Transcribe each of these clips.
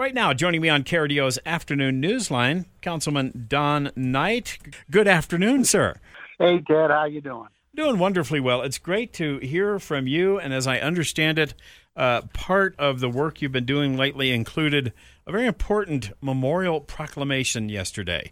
Right now, joining me on KRDO's Afternoon Newsline, Councilman Don Knight. Good afternoon, sir. Hey, Ted, how you doing? Doing wonderfully well. It's great to hear from you, and as I understand it, part of the work you've been doing lately included a very important memorial proclamation yesterday.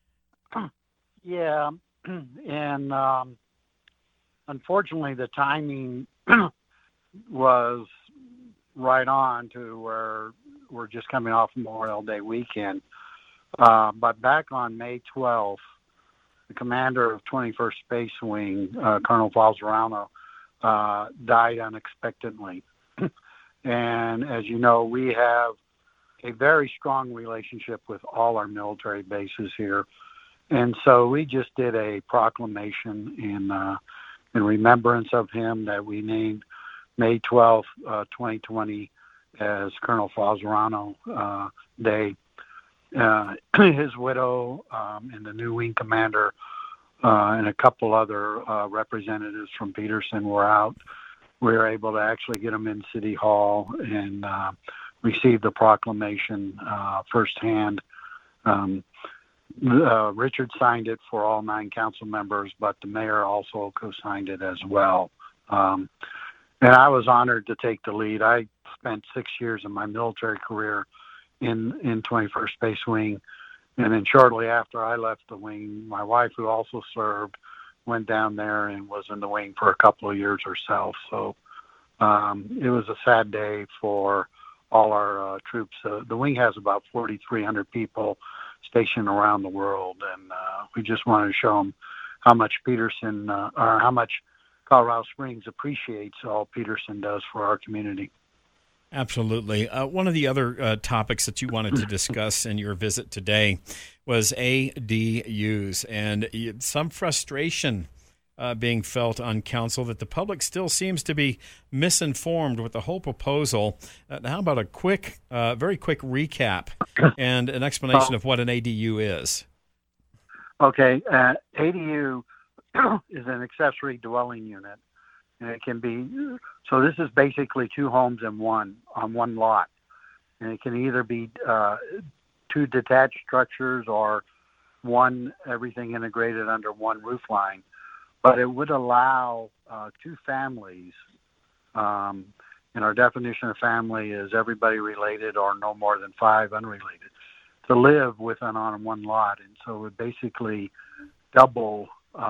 Yeah, and unfortunately the timing was right on to where we're just coming off Memorial Day weekend. But back on May 12th, the commander of 21st Space Wing, Colonel Falzarano, died unexpectedly. And as you know, we have a very strong relationship with all our military bases here. And so we just did a proclamation in remembrance of him that we named May 12th, 2020 as Colonel Falzarano Day. His widow and the new wing commander and a couple other representatives from Peterson were out. We were able to actually get them in City Hall and receive the proclamation firsthand. Richard signed it for all 9 council members, but the mayor also co-signed it as well. And I was honored to take the lead. I spent 6 years of my military career in 21st Space Wing. And then shortly after I left the wing, my wife, who also served, went down there and was in the wing for a couple of years herself. So it was a sad day for all our troops. The wing has about 4,300 people stationed around the world, and we just wanted to show them how much Peterson, or how much Colorado Springs appreciates all Peterson does for our community. Absolutely. One of the other topics that you wanted to discuss in your visit today was ADUs, and some frustration being felt on council that the public still seems to be misinformed with the whole proposal. How about a very quick recap and an explanation of what an ADU is? Okay. ADU is an accessory dwelling unit. And it can be, so this is basically 2 homes on one lot. And it can either be 2 detached structures or everything integrated under one roof line. But it would allow 2 families, and our definition of family is everybody related or no more than 5 unrelated, to live on one lot. And so it would basically double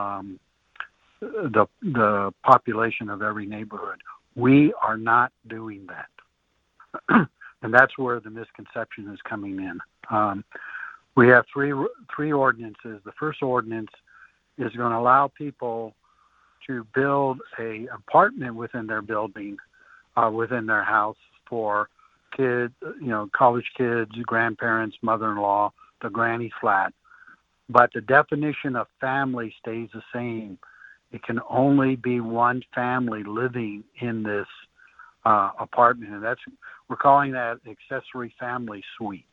the population of every neighborhood. We are not doing that. And that's where the misconception is coming in. We have three ordinances. The first ordinance is going to allow people to build a apartment within their building, within their house for kids, college kids, grandparents, mother-in-law, the granny flat. But the definition of family stays the same. It can only be one family living in this apartment, and we're calling that accessory family suite.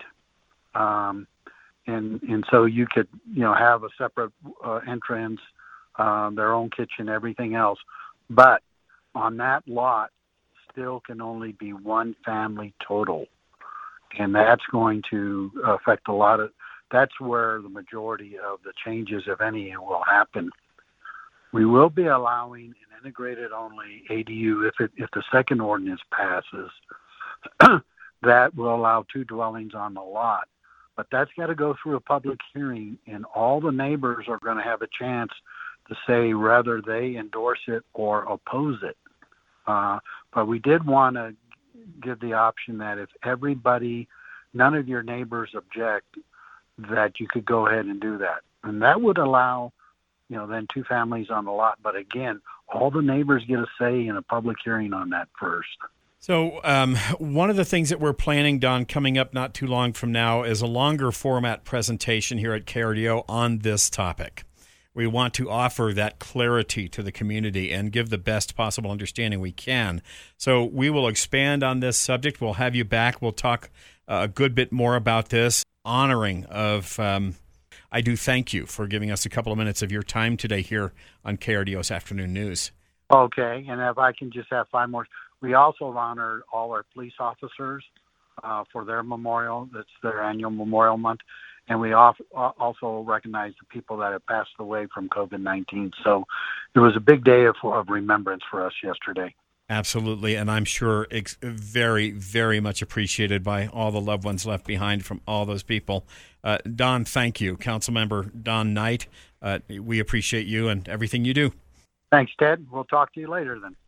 And so you could have a separate entrance, their own kitchen, everything else. But on that lot, still can only be one family total, and that's going to affect a lot of. That's where the majority of the changes, if any, will happen. We will be allowing an integrated-only ADU if the second ordinance passes. That will allow 2 dwellings on the lot. But that's got to go through a public hearing, and all the neighbors are going to have a chance to say whether they endorse it or oppose it. But we did want to give the option that if none of your neighbors object, that you could go ahead and do that. And that would allow then 2 families on the lot. But again, all the neighbors get a say in a public hearing on that first. So one of the things that we're planning, Don, coming up not too long from now is a longer format presentation here at KRDO on this topic. We want to offer that clarity to the community and give the best possible understanding we can. So we will expand on this subject. We'll have you back. We'll talk a good bit more about this, honoring of I do thank you for giving us a couple of minutes of your time today here on KRDO's Afternoon News. Okay, and if I can just have 5 more. We also honored all our police officers for their memorial. That's their annual Memorial Month. And we also recognize the people that have passed away from COVID-19. So it was a big day of remembrance for us yesterday. Absolutely, and I'm sure very, very much appreciated by all the loved ones left behind from all those people. Don, thank you. Councilmember Don Knight, we appreciate you and everything you do. Thanks, Ted. We'll talk to you later then.